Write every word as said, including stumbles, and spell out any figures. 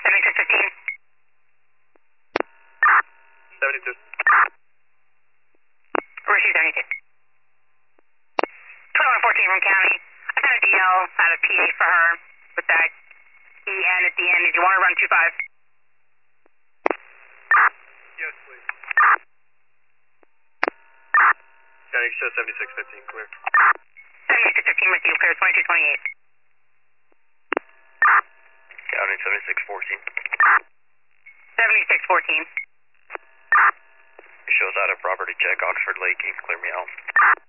seventy-six fifteen. seventy-two. Receive seventy-two. twenty-one fourteen from county. I found a D L out of P A for her with that E N at the end. Did you want to run two five? Yes, please. County show seventy-six fifteen, clear. seventy-six fifteen with you, clear twenty-two twenty-eight. County seventy-six fourteen. seventy-six fourteen. Shows out of property check, Oxford Lake, you can clear me out.